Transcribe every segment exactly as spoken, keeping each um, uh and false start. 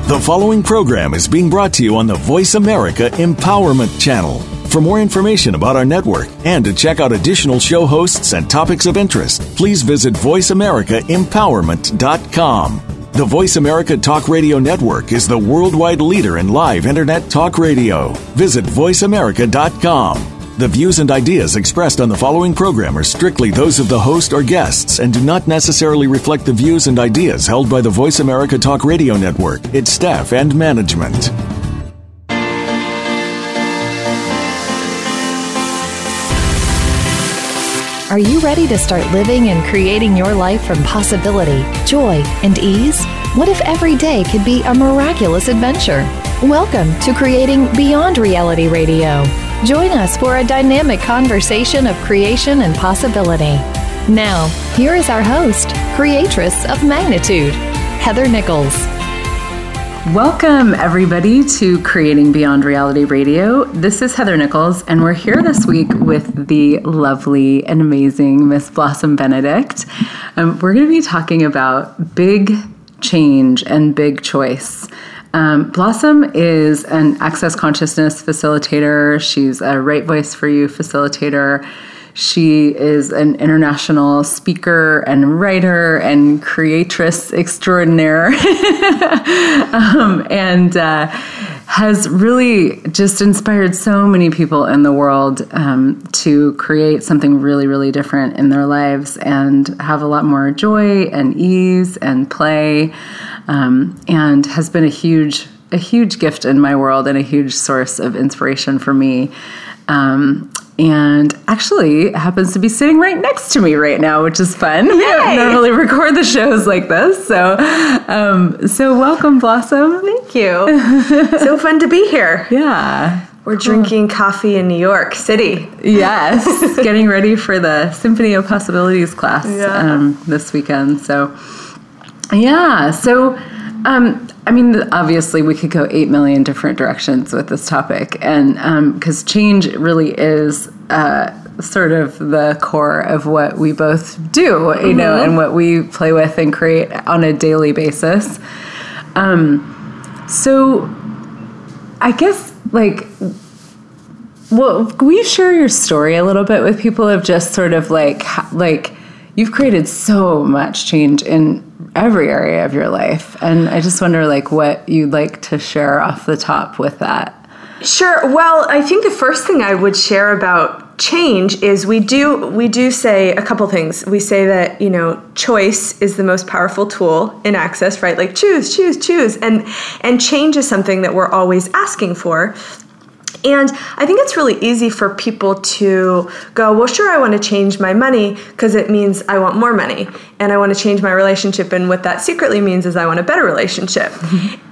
The following program is being brought to you on the Voice America Empowerment Channel. For more information about our network and to check out additional show hosts and topics of interest, please visit voice america empowerment dot com. The Voice America Talk Radio Network is the worldwide leader in live Internet talk radio. Visit voice america dot com. The views and ideas expressed on the following program are strictly those of the host or guests and do not necessarily reflect the views and ideas held by the Voice America Talk Radio Network, its staff, and management. Are you ready to start living and creating your life from possibility, joy, and ease? What if every day could be a miraculous adventure? Welcome to Creating Beyond Reality Radio. Join us for a dynamic conversation of creation and possibility. Now, here is our host, creatress of magnitude, Heather Nichols. Welcome, everybody, to Creating Beyond Reality Radio. This is Heather Nichols, and we're here this week with the lovely and amazing Miss Blossom Benedict. Um, we're going to be talking about big change and big choice. Um, Blossom is an access consciousness facilitator. She's a Right Voice for You facilitator. She is an international speaker and writer and creatress extraordinaire, um, and uh, has really just inspired so many people in the world um, to create something really, really different in their lives and have a lot more joy and ease and play, um, and has been a huge, a huge gift in my world and a huge source of inspiration for me. Um, and actually happens to be sitting right next to me right now, which is fun. Yay! We don't normally record the shows like this. So, um, so welcome, Blossom. Thank you. So fun to be here. Yeah. We're cool. Drinking coffee in New York City. Yes. Getting ready for the Symphony of Possibilities class yeah. um, this weekend. So, yeah. So, um, I mean, obviously, we could go eight million different directions with this topic, and because um, change really is uh, sort of the core of what we both do, you mm-hmm. know, and what we play with and create on a daily basis. Um, so, I guess, like, well, will you share your story a little bit with people of just sort of like, like, you've created so much change in every area of your life. And I just wonder, like, what you'd like to share off the top with that. Sure. Well, I think the first thing I would share about change is we do we do say a couple things. We say that, you know, choice is the most powerful tool in access, right? Like choose, choose, choose. And and change is something that we're always asking for. And I think it's really easy for people to go, well, sure, I want to change my money because it means I want more money. And I want to change my relationship. And what that secretly means is I want a better relationship. Mm-hmm.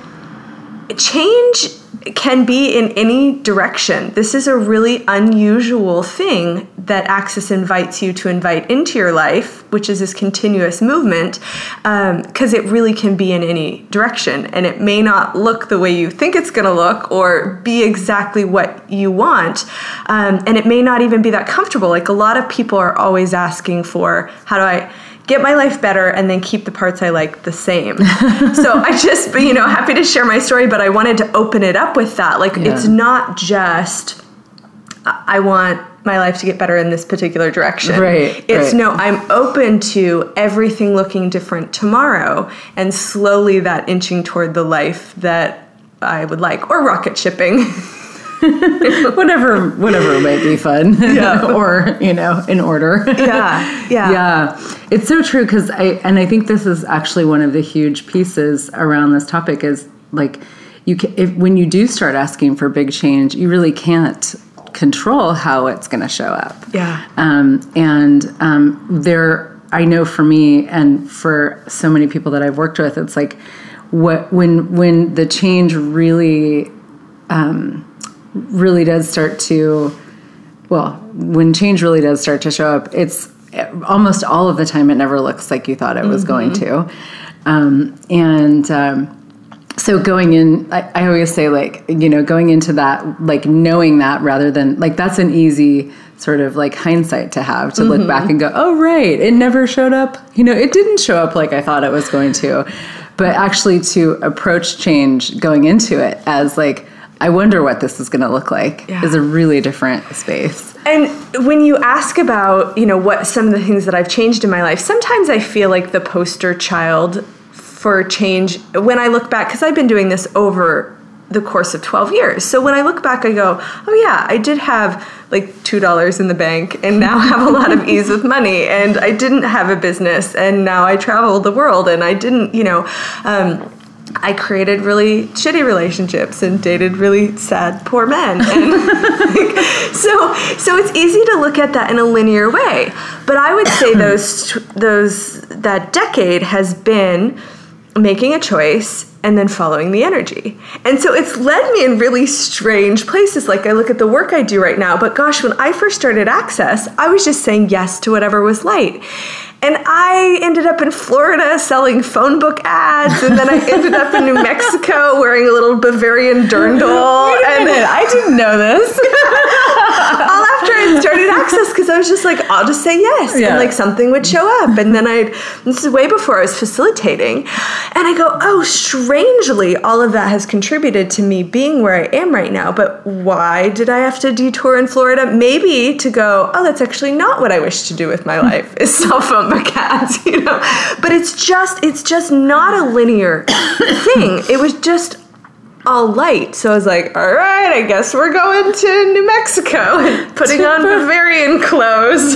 And change can be in any direction. This is a really unusual thing that Access invites you to invite into your life, which is this continuous movement, because um, it really can be in any direction. And it may not look the way you think it's going to look or be exactly what you want. Um, and it may not even be that comfortable. Like a lot of people are always asking for, how do I get my life better and then keep the parts I like the same. So I just, you know, happy to share my story, but I wanted to open it up with that. Like, yeah. It's not just, I want my life to get better in this particular direction. Right. It's right. no, I'm open to everything looking different tomorrow and slowly that inching toward the life that I would like, or rocket shipping. whatever, whatever might be fun, yeah. or you know, in order. Yeah, yeah, yeah. It's so true because I and I think this is actually one of the huge pieces around this topic is like you can, if when you do start asking for big change, you really can't control how it's going to show up. Yeah, um, and um, there, I know for me and for so many people that I've worked with, it's like what when when the change really. Um, really does start to, well, when change really does start to show up, it's almost all of the time it never looks like you thought it was mm-hmm. going to. Um, and um, so going in, I, I always say, like, you know, going into that, like knowing that rather than, like, that's an easy sort of like hindsight to have, to mm-hmm. look back and go, oh, right, it never showed up. You know, it didn't show up like I thought it was going to. but actually to approach change going into it as like, I wonder what this is going to look like yeah. is a really different space. And when you ask about, you know, what some of the things that I've changed in my life, sometimes I feel like the poster child for change when I look back, because I've been doing this over the course of twelve years. So when I look back, I go, oh yeah, I did have like two dollars in the bank and now have a lot of ease with money. And I didn't have a business and now I travel the world. And I didn't, you know, um, I created really shitty relationships and dated really sad, poor men. And like, so, so it's easy to look at that in a linear way. But I would say those, those, that decade has been making a choice and then following the energy. And so it's led me in really strange places. Like I look at the work I do right now, but gosh, when I first started Access, I was just saying yes to whatever was light. And I ended up in Florida selling phone book ads, and then I ended up in New Mexico wearing a little Bavarian dirndl. Wait a and minute, I didn't know this. all after I started Access, because I was just like, I'll just say yes, yeah. and like something would show up. And then I'd, this is way before I was facilitating, and I go, oh, strangely, all of that has contributed to me being where I am right now. But why did I have to detour in Florida? Maybe to go, oh, that's actually not what I wish to do with my life, is sell phone book ads, you know. But it's just, it's just not a linear thing. It was just all light. So I was like, all right, I guess we're going to New Mexico and putting on Bavarian clothes.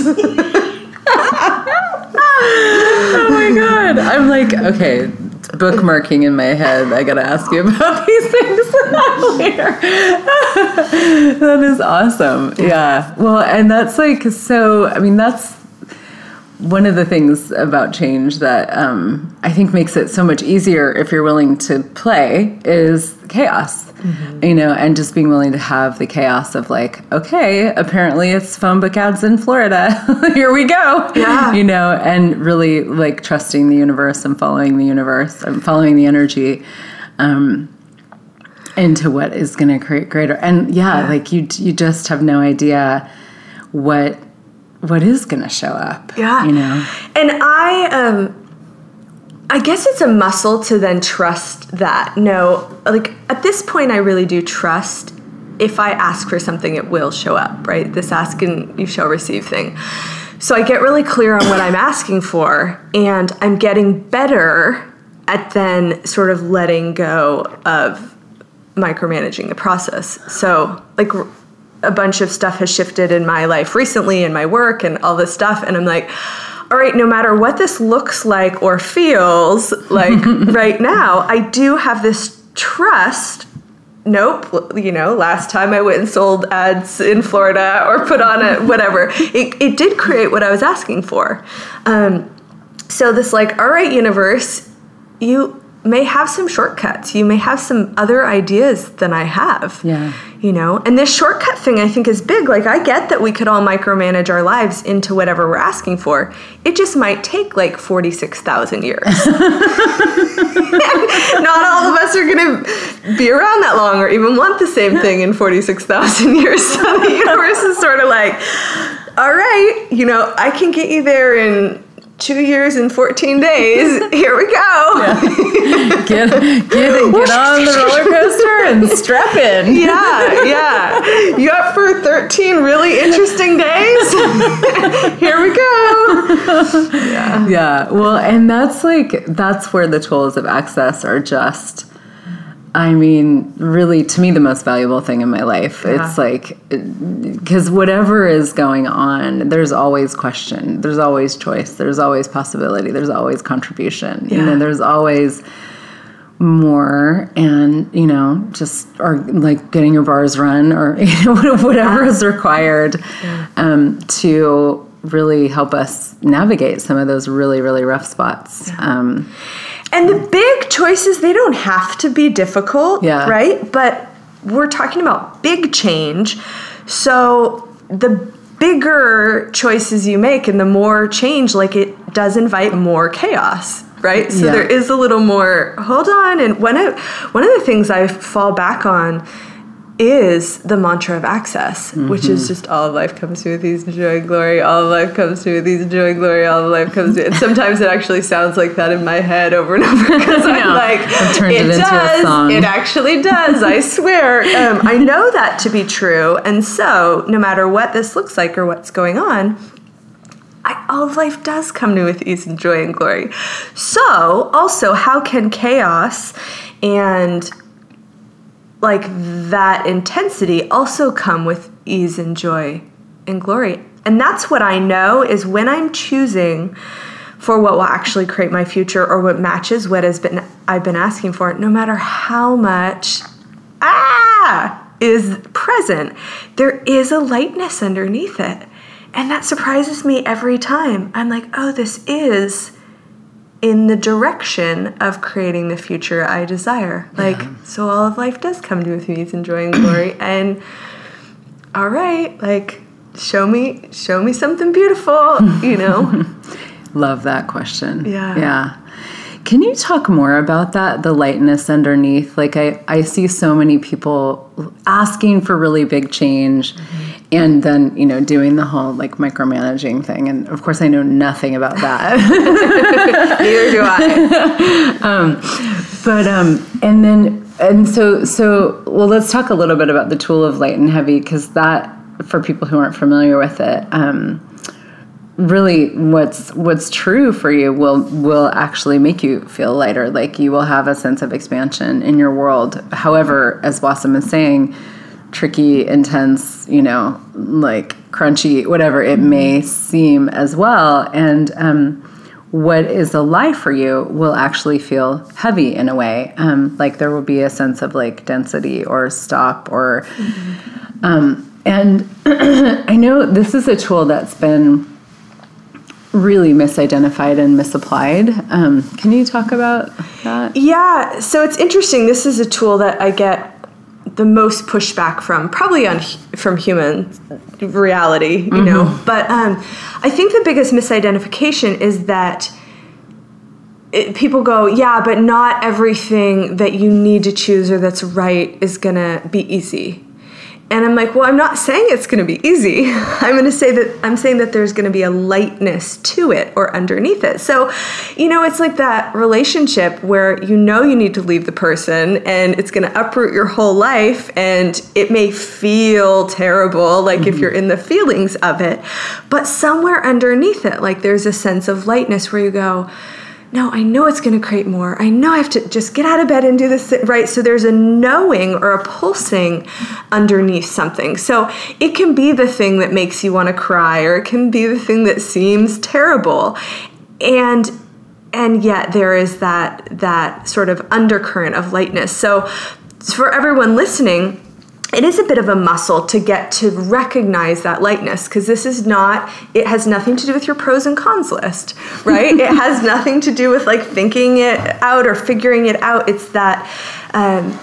Oh my God. I'm like, okay, bookmarking in my head. I got to ask you about these things later. That is awesome. Yeah. Well, and that's like, so, I mean, that's one of the things about change that um, I think makes it so much easier if you're willing to play is chaos, mm-hmm. you know, and just being willing to have the chaos of like, okay, apparently it's phone book ads in Florida. Here we go. Yeah. You know, and really like trusting the universe and following the universe and following the energy um, into what is going to create greater. And yeah, yeah, like you, you just have no idea what what is going to show up. Yeah. You know? And I, um, I guess it's a muscle to then trust that. No, like at this point, I really do trust if I ask for something, it will show up, right? This ask and you shall receive thing. So I get really clear on what I'm asking for, and I'm getting better at then sort of letting go of micromanaging the process. So like a bunch of stuff has shifted in my life recently, in my work and all this stuff. And I'm like, all right, no matter what this looks like or feels like right now, I do have this trust. Nope, you know, last time I went and sold ads in Florida or put on a whatever, it, it did create what I was asking for. Um, so this like, all right, universe, you may have some shortcuts. You may have some other ideas than I have. Yeah. You know, and this shortcut thing I think is big. Like I get that we could all micromanage our lives into whatever we're asking for. It just might take like forty-six thousand years. Not all of us are going to be around that long or even want the same thing in forty-six thousand years. So the universe is sort of like, all right, you know, I can get you there in two years and fourteen days. Here we go. Yeah. Get, get, get on the roller coaster and strap in. Yeah, yeah. You up for thirteen really interesting days? Here we go. Yeah. Yeah. Well, and that's like, that's where the tools of Access are just, I mean, really, to me, the most valuable thing in my life. Yeah. It's like, because whatever is going on, there's always question. There's always choice. There's always possibility. There's always contribution. Yeah. You know, there's always more, and, you know, just, or like getting your bars run, or, you know, whatever yeah. is required yeah. um, to really help us navigate some of those really, really rough spots. Yeah. Um, And the big choices, they don't have to be difficult, yeah. right? But we're talking about big change. So the bigger choices you make and the more change, like it does invite more chaos, right? So yeah. there is a little more, hold on. And one of, one of the things I fall back on is the mantra of access, mm-hmm. which is just all of life comes to me with ease and joy and glory. All of life comes to me with ease and joy and glory. All of life comes to me. And sometimes it actually sounds like that in my head over and over because I'm like, it, it does. A song. It actually does. I swear. Um, I know that to be true. And so no matter what this looks like or what's going on, I, all of life does come to me with ease and joy and glory. So also, how can chaos and like that intensity also come with ease and joy and glory? And that's what I know is when I'm choosing for what will actually create my future or what matches what has been I've been asking for, no matter how much ah is present, there is a lightness underneath it. And that surprises me every time. I'm like, oh, this is in the direction of creating the future I desire. Like, yeah. So all of life does come to me with ease and joy and glory. And all right, like, show me, show me something beautiful, you know? Love that question. Yeah. Yeah. Can you talk more about that, the lightness underneath? Like, I, I see so many people asking for really big change, mm-hmm. and then, you know, doing the whole, like, micromanaging thing. And, of course, I know nothing about that. Neither do I. um, but, um, and then, and so, so, well, let's talk a little bit about the tool of light and heavy, because that, for people who aren't familiar with it, um, really what's what's true for you will will actually make you feel lighter. Like, you will have a sense of expansion in your world. However, as Blossom is saying, tricky, intense, you know, like crunchy, whatever it may seem as well. And um, what is a lie for you will actually feel heavy in a way. Um, like there will be a sense of like density or stop or, mm-hmm. um, and I know this is a tool that's been really misidentified and misapplied. Um, can you talk about that? Yeah, so it's interesting. This is a tool that I get the most pushback from, probably on from human reality, you mm-hmm. know. But um, I think the biggest misidentification is that it, people go, yeah, but not everything that you need to choose or that's right is going to be easy. And I'm like, well, I'm not saying it's going to be easy. I'm going to say that I'm saying that there's going to be a lightness to it or underneath it. So, you know, it's like that relationship where you know you need to leave the person and it's going to uproot your whole life and it may feel terrible, like mm-hmm. if you're in the feelings of it, but somewhere underneath it, like there's a sense of lightness where you go, no, I know it's going to create more. I know I have to just get out of bed and do this, right? So there's a knowing or a pulsing underneath something. So it can be the thing that makes you want to cry, or it can be the thing that seems terrible. And and yet there is that that sort of undercurrent of lightness. So for everyone listening, it is a bit of a muscle to get to recognize that lightness, because this is not, it has nothing to do with your pros and cons list, right? It has nothing to do with like thinking it out or figuring it out. It's that um,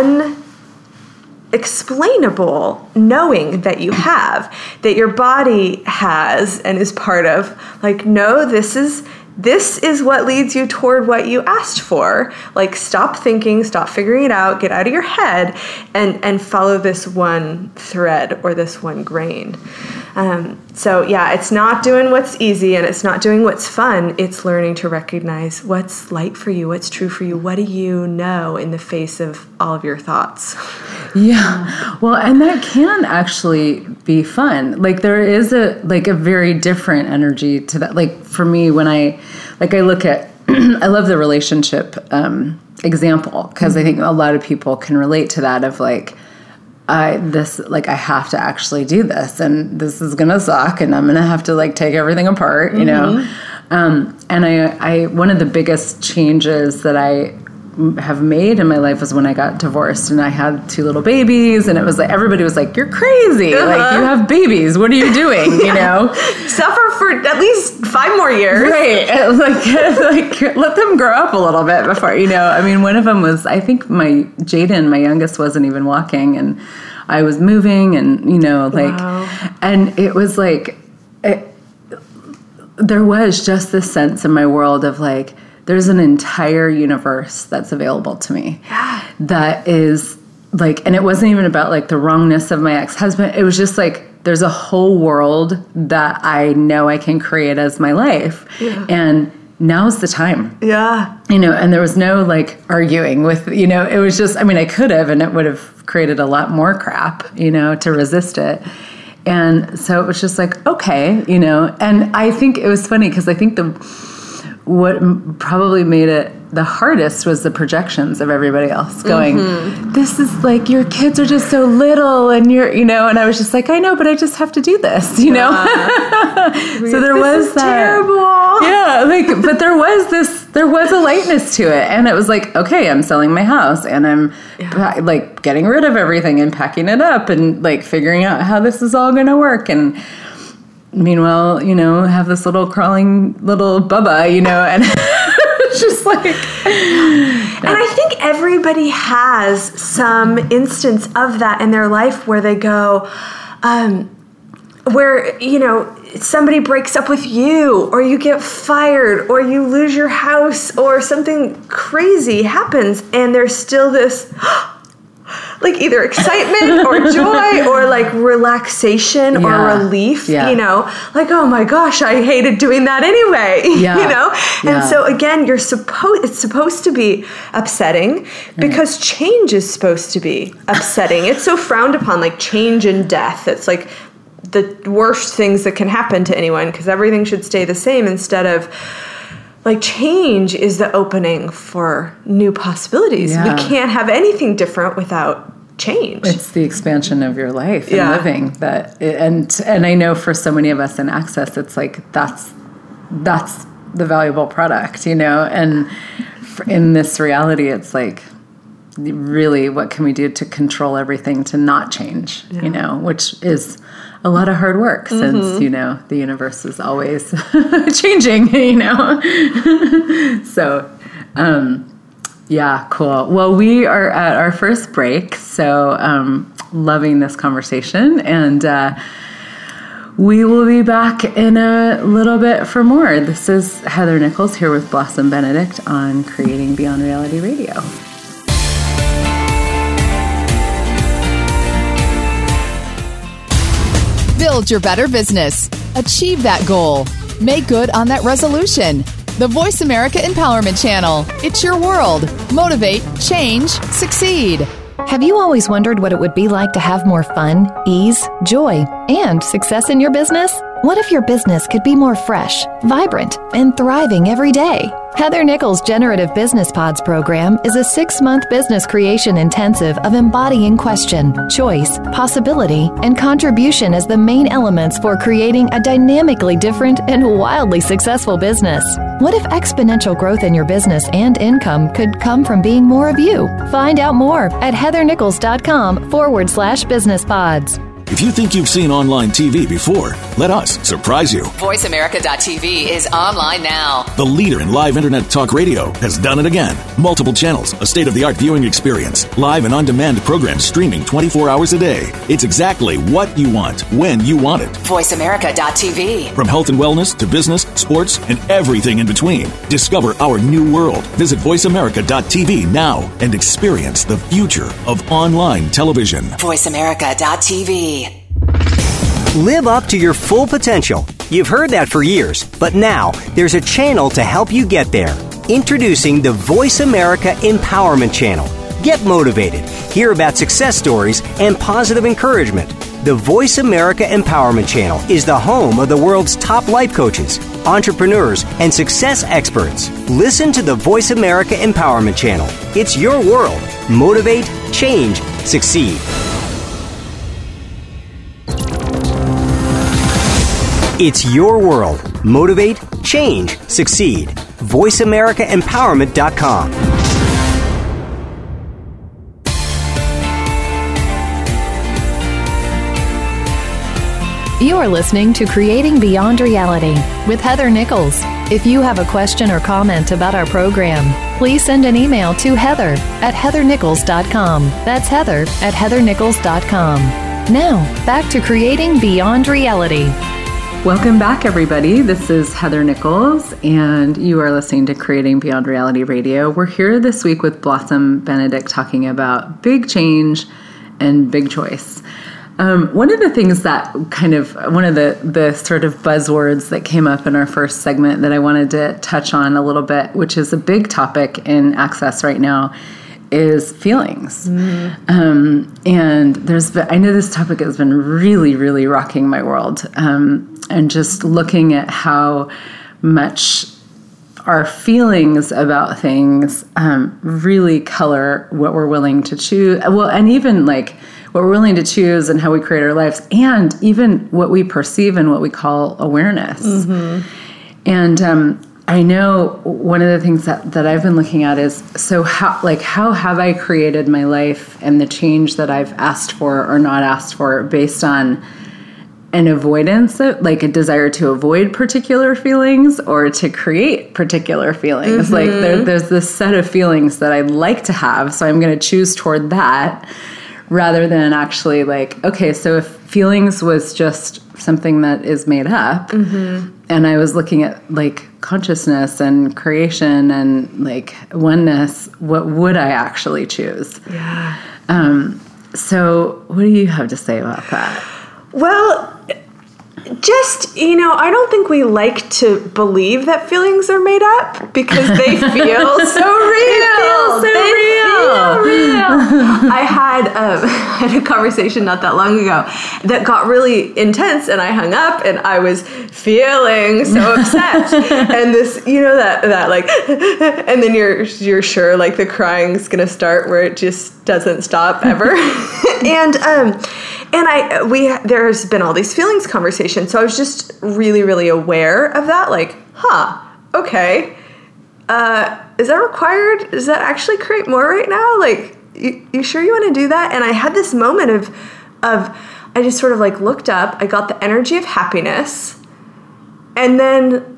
unexplainable knowing that you have, that your body has and is part of. Like, no, this is This is what leads you toward what you asked for. Like, stop thinking, stop figuring it out, get out of your head, and, and follow this one thread or this one grain. Um, so, yeah, it's not doing what's easy and it's not doing what's fun. It's learning to recognize what's light for you, what's true for you. What do you know in the face of all of your thoughts? Yeah. Well, and that can actually be fun. Like, there is a, like a very different energy to that. Like, for me, when I, like I look at, I love the relationship um, example, because I think a lot of people can relate to that of like, I, this, like, I have to actually do this and this is going to suck and I'm going to have to like take everything apart, you mm-hmm. know? Um, and I, I, one of the biggest changes that I have made in my life was when I got divorced and I had two little babies, and it was like, everybody was like, you're crazy. Uh-huh. Like, you have babies. What are you doing? Yeah. You know, suffer for at least five more years. Right. Like, like let them grow up a little bit before, you know, I mean, one of them was, I think my Jaden, my youngest, wasn't even walking, and I was moving, and, you know, like, wow. And it was like, it, there was just this sense in my world of like, there's an entire universe that's available to me. Yeah. That is like, and it wasn't even about like the wrongness of my ex-husband. It was just like, there's a whole world that I know I can create as my life. Yeah. And now's the time. Yeah. You know, and there was no like arguing with, you know, it was just, I mean, I could have, and it would have created a lot more crap, you know, to resist it. And so it was just like, okay, you know, and I think it was funny because I think the, what probably made it the hardest was the projections of everybody else going, mm-hmm. this is like, your kids are just so little and you're, you know, and I was just like, I know, but I just have to do this, you know? Uh, so there this was is that. Terrible. Yeah. Like, but there was this, there was a lightness to it. And it was like, okay, I'm selling my house and I'm yeah. like getting rid of everything and packing it up and like figuring out how this is all going to work. And meanwhile, you know, have this little crawling little Bubba, you know, and it's just like. And I think everybody has some instance of that in their life where they go, um, where, you know, somebody breaks up with you, or you get fired, or you lose your house, or something crazy happens, and there's still this. Like either excitement or joy or like relaxation yeah. or relief, yeah. you know, like, oh my gosh, I hated doing that anyway, yeah. you know? And yeah. so again, you're supposed, it's supposed to be upsetting because right. change is supposed to be upsetting. It's so frowned upon, like change and death. It's like the worst things that can happen to anyone because everything should stay the same instead of like change is the opening for new possibilities. Yeah. We can't have anything different without change. It's the expansion of your life and yeah. living that, and and I know for so many of us in Access, it's like that's that's the valuable product, you know. And in this reality, it's like really, what can we do to control everything to not change, yeah. you know, which is a lot of hard work since, mm-hmm. you know, the universe is always changing, you know. So, um, yeah, cool. Well, we are at our first break, so um, loving this conversation. And uh, we will be back in a little bit for more. This is Heather Nichols here with Blossom Benedict on Creating Beyond Reality Radio. Build your better business. Achieve that goal. Make good on that resolution. The Voice America Empowerment Channel. It's your world. Motivate, change, succeed. Have you always wondered what it would be like to have more fun, ease, joy, and success in your business? What if your business could be more fresh, vibrant, and thriving every day? Heather Nichols' Generative Business Pods program is a six-month business creation intensive of embodying question, choice, possibility, and contribution as the main elements for creating a dynamically different and wildly successful business. What if exponential growth in your business and income could come from being more of you? Find out more at heathernichols.com forward slash business pods. If you think you've seen online T V before, let us surprise you. voice america dot t v is online now. The leader in live internet talk radio has done it again. Multiple channels, a state-of-the-art viewing experience, live and on-demand programs streaming twenty-four hours a day. It's exactly what you want, when you want it. voice america dot t v. From health and wellness to business, sports, and everything in between. Discover our new world. Visit voice america dot t v now and experience the future of online television. voice america dot t v. Live up to your full potential. You've heard that for years, but now there's a channel to help you get there. Introducing the Voice America Empowerment Channel. Get motivated, hear about success stories, and positive encouragement. The Voice America Empowerment Channel is the home of the world's top life coaches, entrepreneurs, and success experts. Listen to the Voice America Empowerment Channel. It's your world. Motivate, change, succeed. It's your world. Motivate, change, succeed. voice america empowerment dot com. You are listening to Creating Beyond Reality with Heather Nichols. If you have a question or comment about our program, please send an email to Heather at heather nichols dot com. That's Heather at heather nichols dot com. Now, back to Creating Beyond Reality. Welcome back, everybody. This is Heather Nichols, and you are listening to Creating Beyond Reality Radio. We're here this week with Blossom Benedict talking about big change and big choice. Um, one of the things that kind of, one of the, the sort of buzzwords that came up in our first segment that I wanted to touch on a little bit, which is a big topic in Access right now, is feelings. Mm-hmm. Um, and there's been, I know this topic has been really, really rocking my world. Um, and just looking at how much our feelings about things um, really color what we're willing to choose. Well, and even like what we're willing to choose and how we create our lives, and even what we perceive and what we call awareness. Mm-hmm. And um, I know one of the things that, that I've been looking at is, so how, like, how have I created my life and the change that I've asked for or not asked for based on an avoidance, like a desire to avoid particular feelings or to create particular feelings. Mm-hmm. Like there, there's this set of feelings that I'd like to have, so I'm going to choose toward that rather than actually like, okay, so if feelings was just something that is made up, mm-hmm. and I was looking at like consciousness and creation and like oneness, what would I actually choose? Yeah. Um, so what do you have to say about that? Well, just, you know, I don't think we like to believe that feelings are made up because they feel so real. They feel so they real. Feel real. I had, um, had a conversation not that long ago that got really intense, and I hung up and I was feeling so upset. And this, you know, that, that like, and then you're, you're sure like the crying's going to start where it just doesn't stop ever. and, um, And I, we, there's been all these feelings conversations, so I was just really, really aware of that. Like, huh, okay, uh, is that required? Does that actually create more right now? Like, you, you sure you want to do that? And I had this moment of, of, I just sort of like looked up. I got the energy of happiness, and then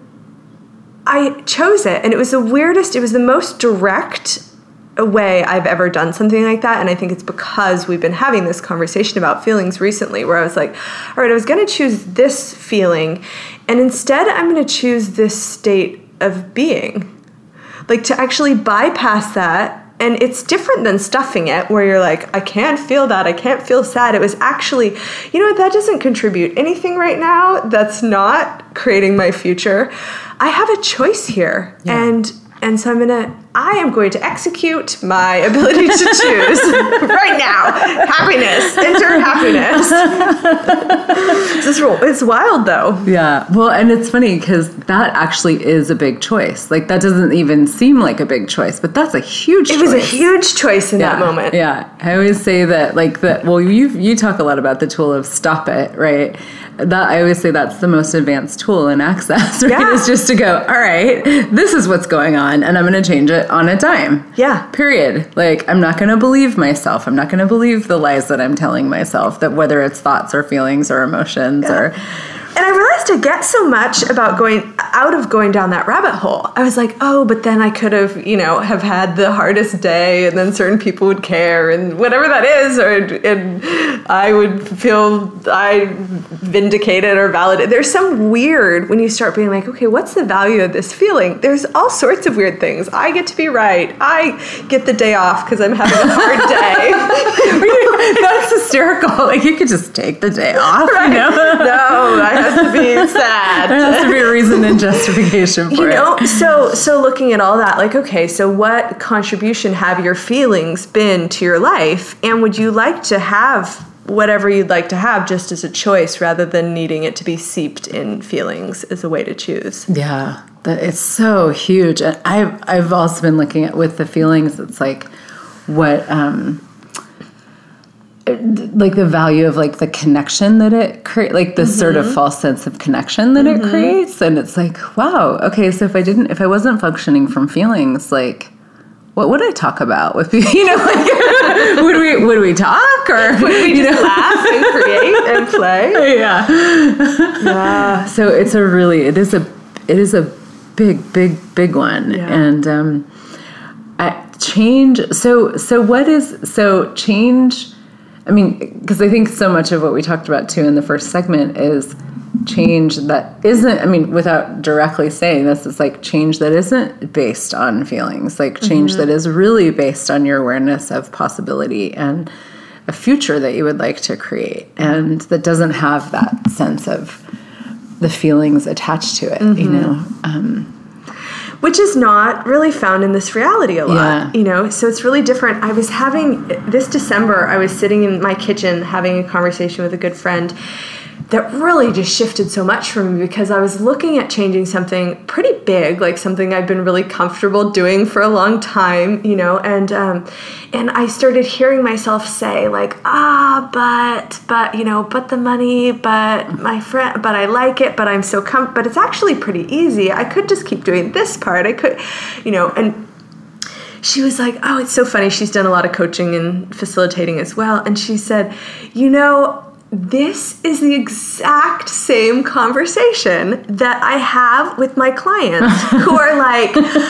I chose it, and it was the weirdest. It was the most direct a way I've ever done something like that. And I think it's because we've been having this conversation about feelings recently where I was like, all right, I was going to choose this feeling, and instead I'm going to choose this state of being. Like to actually bypass that. And it's different than stuffing it where you're like, I can't feel that. I can't feel sad. It was actually, you know what, that doesn't contribute anything right now. That's not creating my future. I have a choice here. Yeah. And And so I'm going to, I am going to execute my ability to choose right now. Happiness. Enter happiness. It's, it's wild though. Yeah. Well, and it's funny because that actually is a big choice. Like that doesn't even seem like a big choice, but that's a huge it choice. It was a huge choice in yeah. that moment. Yeah. I always say that like that, well, you you talk a lot about the tool of stop it, right? That I always say that's the most advanced tool in Access, right? Yeah. Is just to go, all right, this is what's going on, and I'm going to change it on a dime. Yeah. Period. Like, I'm not going to believe myself. I'm not going to believe the lies that I'm telling myself, that whether it's thoughts or feelings or emotions yeah. or... And I realized I get so much about going out of going down that rabbit hole. I was like, oh, but then I could have, you know, have had the hardest day, and then certain people would care, and whatever that is, or and I would feel I vindicated or validated. There's some weird when you start being like, okay, what's the value of this feeling? There's all sorts of weird things. I get to be right. I get the day off because I'm having a hard day. That's hysterical. Like you could just take the day off. Right? You know? No, I has to be sad. There has to be a reason and justification for you know, it. So, so looking at all that, like, okay, so what contribution have your feelings been to your life? And would you like to have whatever you'd like to have just as a choice rather than needing it to be seeped in feelings as a way to choose? Yeah, that it's so huge. And I've, I've also been looking at with the feelings, it's like what... Um, like the value of like the connection that it creates, like this mm-hmm. sort of false sense of connection that mm-hmm. it creates. And it's like, wow, okay, so if I didn't, if I wasn't functioning from feelings, like, what would I talk about with people? You know, like, would we, would we talk or would we you just know? laugh and create and play? Yeah. Yeah. So it's a really, it is a, it is a big, big, big one. Yeah. And, um, I, change. So, so what is, so change, I mean, because I think so much of what we talked about too in the first segment is change that isn't, I mean, without directly saying this, it's like change that isn't based on feelings, like change mm-hmm. that is really based on your awareness of possibility and a future that you would like to create, and that doesn't have that sense of the feelings attached to it, mm-hmm. you know? Um, Which is not really found in this reality a lot, yeah. you know? So it's really different. I was having, this December, I was sitting in my kitchen having a conversation with a good friend that really just shifted so much for me, because I was looking at changing something pretty big, like something I've been really comfortable doing for a long time, you know, and um, and I started hearing myself say like, ah, but, but, you know, but the money, but my friend, but I like it, but I'm so com, but it's actually pretty easy. I could just keep doing this part. I could, you know, and she was like, oh, it's so funny. She's done a lot of coaching and facilitating as well. And she said, you know, this is the exact same conversation that I have with my clients who are like,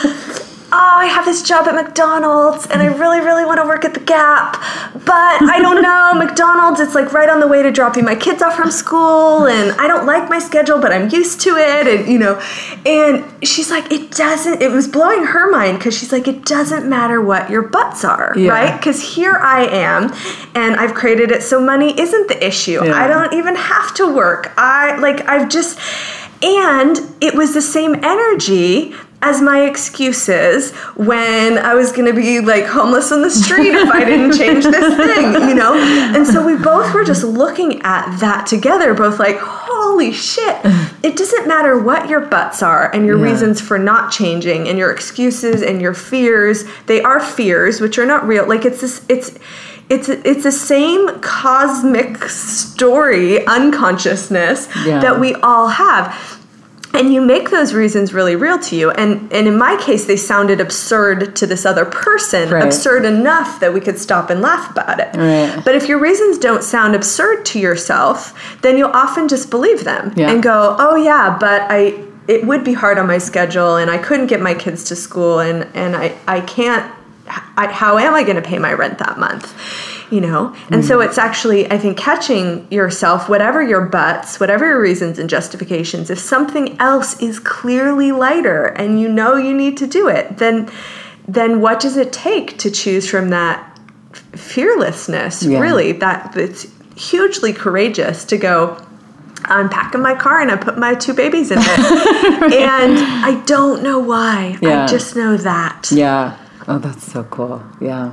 oh, I have this job at McDonald's and I really, really want to work at the Gap, but I don't know, McDonald's, it's like right on the way to dropping my kids off from school, and I don't like my schedule, but I'm used to it, and you know, and she's like, it doesn't, it was blowing her mind, because she's like, it doesn't matter what your butts are, yeah. right? Because here I am, and I've created it so money isn't the issue. Yeah. I don't even have to work. I, like, I've just, and it was the same energy as my excuses when I was going to be like homeless on the street if I didn't change this thing, you know? And so we both were just looking at that together, both like, holy shit, it doesn't matter what your butts are and your yeah. reasons for not changing and your excuses and your fears. They are fears, which are not real. Like it's this, it's, It's it's the same cosmic story, unconsciousness yeah. that we all have. And you make those reasons really real to you. And and in my case, they sounded absurd to this other person, right. absurd enough that we could stop and laugh about it. Right. But if your reasons don't sound absurd to yourself, then you'll often just believe them yeah. and go, oh yeah, but I it would be hard on my schedule, and I couldn't get my kids to school, and, and I, I can't, I, how am I going to pay my rent that month? You know? And mm-hmm. so it's actually, I think, catching yourself, whatever your buts, whatever your reasons and justifications, if something else is clearly lighter and you know you need to do it, then then what does it take to choose from that fearlessness, yeah. really? That it's hugely courageous to go, I'm packing my car and I put my two babies in it. And I don't know why. Yeah. I just know that. Yeah. Oh, that's so cool. Yeah.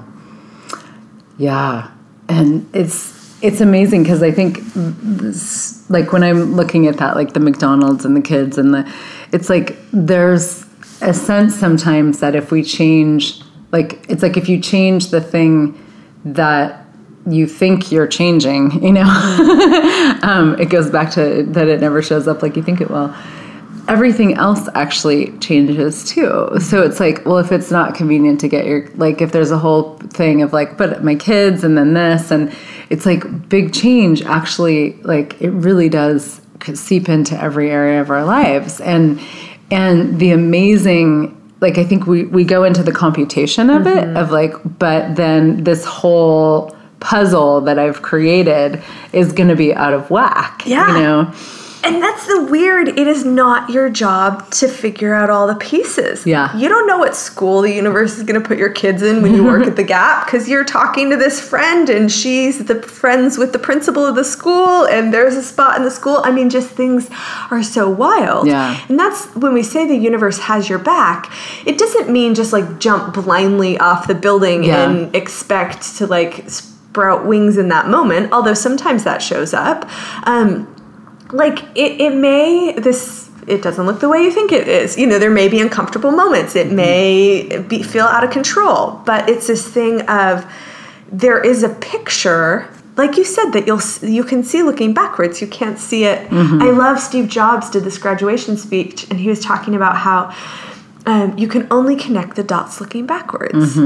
Yeah. And it's it's amazing because I think this, like when I'm looking at that, like the McDonald's and the kids and the, it's like there's a sense sometimes that if we change, like it's like if you change the thing that you think you're changing, you know, um, it goes back to that it never shows up like you think it will. Everything else actually changes too. So it's like, well, if it's not convenient to get your, like if there's a whole thing of like, but my kids and then this, and it's like big change actually, like it really does seep into every area of our lives. And, and the amazing, like, I think we, we go into the computation of mm-hmm. it of like, but then this whole puzzle that I've created is going to be out of whack, yeah. you know? And that's the weird, it is not your job to figure out all the pieces. Yeah. You don't know what school the universe is going to put your kids in when you work at the Gap, because you're talking to this friend and she's the friends with the principal of the school and there's a spot in the school. I mean, just things are so wild. Yeah. And that's when we say the universe has your back, it doesn't mean just like jump blindly off the building yeah. and expect to like sprout wings in that moment, although sometimes that shows up. Um, Like, it, it may, this, it doesn't look the way you think it is. You know, there may be uncomfortable moments. It may be, feel out of control. But it's this thing of, there is a picture, like you said, that you'll you can see looking backwards. You can't see it. Mm-hmm. I love Steve Jobs did this graduation speech, and he was talking about how um, you can only connect the dots looking backwards. Mm-hmm.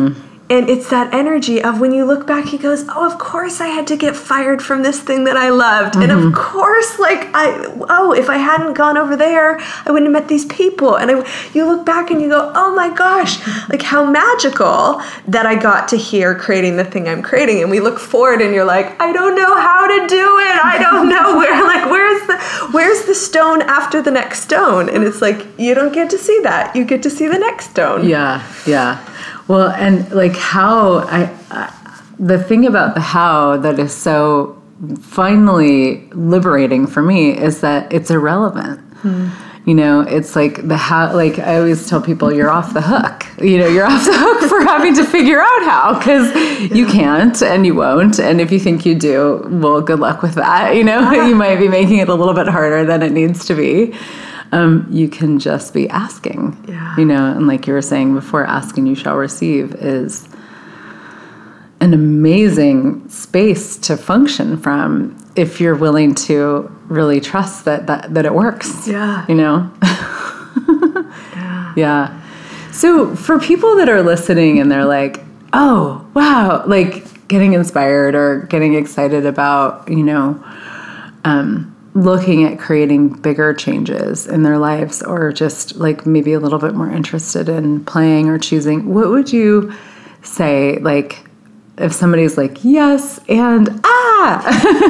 And it's that energy of when you look back, he goes, oh, of course I had to get fired from this thing that I loved. Mm-hmm. And of course, like, I, oh, if I hadn't gone over there, I wouldn't have met these people. And I, you look back and you go, oh my gosh, like how magical that I got to hear creating the thing I'm creating. And we look forward and you're like, I don't know how to do it. I don't know where, like, where's the, where's the stone after the next stone? And it's like, you don't get to see that. You get to see the next stone. Yeah, yeah. Well, and like how I, uh, the thing about the how that is so finally liberating for me is that it's irrelevant. Hmm. You know, it's like the how, like I always tell people, you're off the hook. You know, you're off the hook for having to figure out how, because yeah. you can't and you won't. And if you think you do, well, good luck with that. You know, yeah. you might be making it a little bit harder than it needs to be. Um, you can just be asking, yeah. you know, and like you were saying before, asking you shall receive is an amazing space to function from if you're willing to really trust that, that, that it works. Yeah. You know? yeah. Yeah. So for people that are listening and they're like, oh, wow, like getting inspired or getting excited about, you know, um, looking at creating bigger changes in their lives, or just like maybe a little bit more interested in playing or choosing, what would you say, like, if somebody's like, yes, and ah?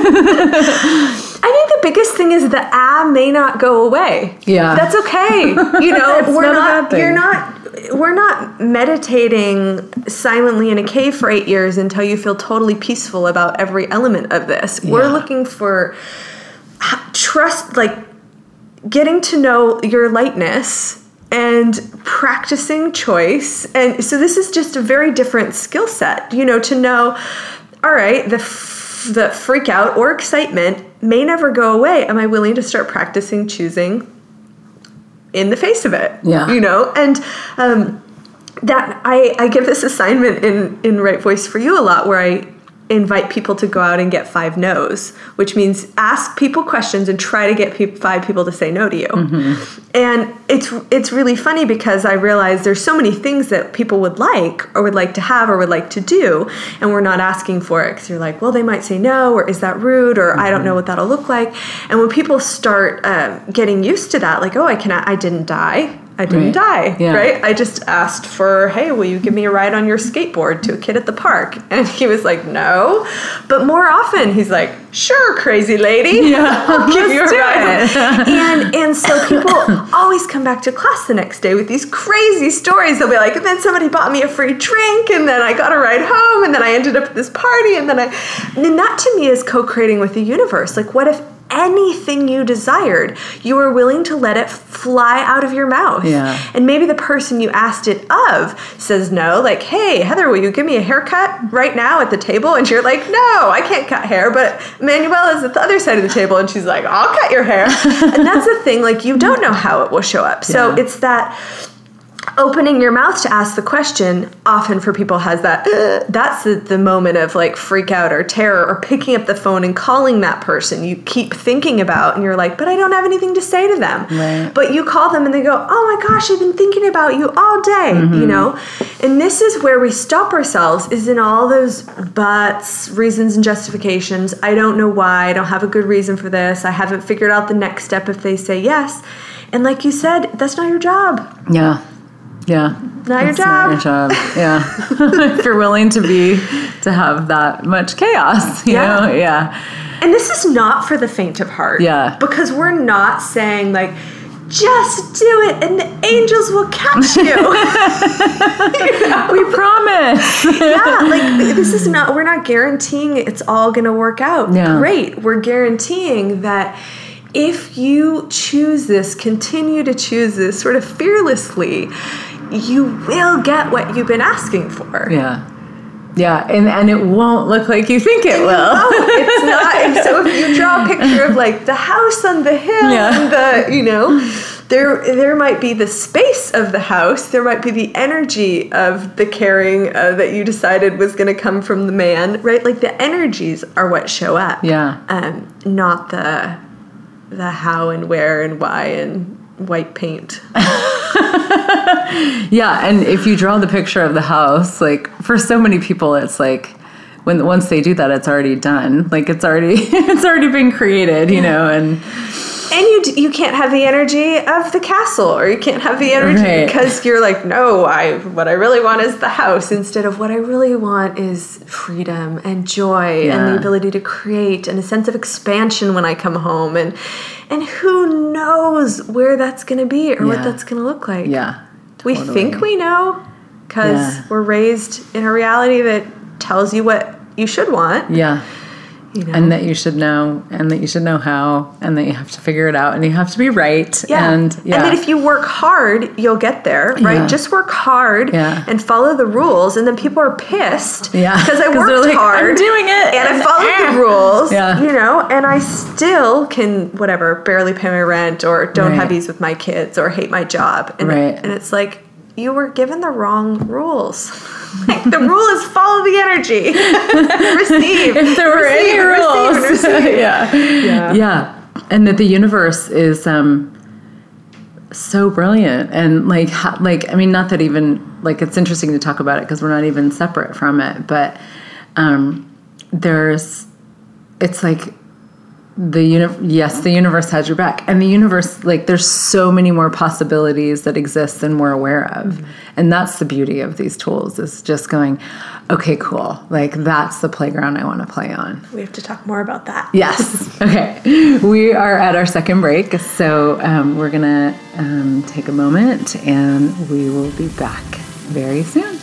I think the biggest thing is the ah may not go away. Yeah. That's okay. You know, it's we're not, not, you're not, we're not meditating silently in a cave for eight years until you feel totally peaceful about every element of this. Yeah. We're looking for trust, like getting to know your lightness and practicing choice. And so this is just a very different skill set, you know, to know, all right, the f- the freak out or excitement may never go away. Am I willing to start practicing choosing in the face of it? Yeah. You know, and um, that I, I give this assignment in, in Right Voice for You a lot, where I invite people to go out and get five no's, which means ask people questions and try to get pe- five people to say no to you. Mm-hmm. And it's it's really funny because I realize there's so many things that people would like or would like to have or would like to do, and we're not asking for it because you're like, well, they might say no, or is that rude, or mm-hmm. I don't know what that'll look like. And when people start uh, getting used to that, like, oh, I cannot, I didn't die. I didn't right. die, yeah. right? I just asked for, hey, will you give me a ride on your skateboard to a kid at the park? And he was like, no. But more often, he's like, sure, crazy lady. Yeah, I'll give you a ride. It. and, and so people always come back to class the next day with these crazy stories. They'll be like, and then somebody bought me a free drink, and then I got a ride home, and then I ended up at this party, and then I... And that to me is co-creating with the universe. Like, what if anything you desired, you were willing to let it fly out of your mouth? Yeah. And maybe the person you asked it of says no, like, hey, Heather, will you give me a haircut right now at the table? And you're like, no, I can't cut hair, but Manuela's at the other side of the table, and she's like, I'll cut your hair. And that's the thing, like, you don't know how it will show up. So yeah. it's that opening your mouth to ask the question often for people has that, uh, that's the, the moment of like freak out or terror, or picking up the phone and calling that person you keep thinking about, and you're like, but I don't have anything to say to them. Right. But you call them and they go, oh my gosh, I've been thinking about you all day, mm-hmm. you know? And this is where we stop ourselves, is in all those buts, reasons and justifications. I don't know why, I don't have a good reason for this, I haven't figured out the next step if they say yes. And like you said, that's not your job. Yeah. Yeah. Not your job. Not your job. Yeah. If you're willing to be, to have that much chaos, you yeah. know? Yeah. And this is not for the faint of heart. Yeah. Because we're not saying like, just do it and the angels will catch you. You know? We promise. Yeah. Like, this is not, we're not guaranteeing it's all going to work out. Yeah. Great. We're guaranteeing that if you choose this, continue to choose this sort of fearlessly, you will get what you've been asking for. Yeah. Yeah, and, and it won't look like you think it will. No, it's not. And so if you draw a picture of like the house on the hill, yeah. and the, you know, there there might be the space of the house, there might be the energy of the caring uh, that you decided was going to come from the man, right? Like the energies are what show up. Yeah. Um, not the the how and where and why and white paint. Yeah, and if you draw the picture of the house, like for so many people, it's like when once they do that, it's already done. Like it's already it's already been created, you know, and. And you d- you can't have the energy of the castle, or you can't have the energy Right. because you're like, no, I what I really want is the house, instead of what I really want is freedom and joy Yeah. and the ability to create and a sense of expansion when I come home, and and who knows where that's going to be or Yeah. what that's going to look like. Yeah, We totally. think we know because Yeah. we're raised in a reality that tells you what you should want. Yeah. You know? And that you should know, and that you should know how, and that you have to figure it out, and you have to be right. Yeah. And yeah. and that if you work hard, you'll get there, right? Yeah. Just work hard Yeah. and follow the rules, and then people are pissed Yeah. because I 'Cause worked they're like, hard, "I'm doing it, and, and I followed ah." the rules, Yeah. you know, and I still can whatever barely pay my rent, or don't Right. have ease with my kids, or hate my job, and Right. and it's like you were given the wrong rules. Like the rule is follow the energy, receive. If there were receive, any receive, rules, receive. yeah. Yeah. yeah, and that the universe is um, so brilliant, and like, ha- like I mean, not that even like it's interesting to talk about it because we're not even separate from it, but um, there's, it's like. The uni- yes, the universe has your back, and the universe, like, there's so many more possibilities that exist than we're aware of, mm-hmm. and that's the beauty of these tools. Is just going, okay, cool, like that's the playground I want to play on. We have to talk more about that. Yes. Okay. We are at our second break, so um, we're gonna um, take a moment, and we will be back very soon.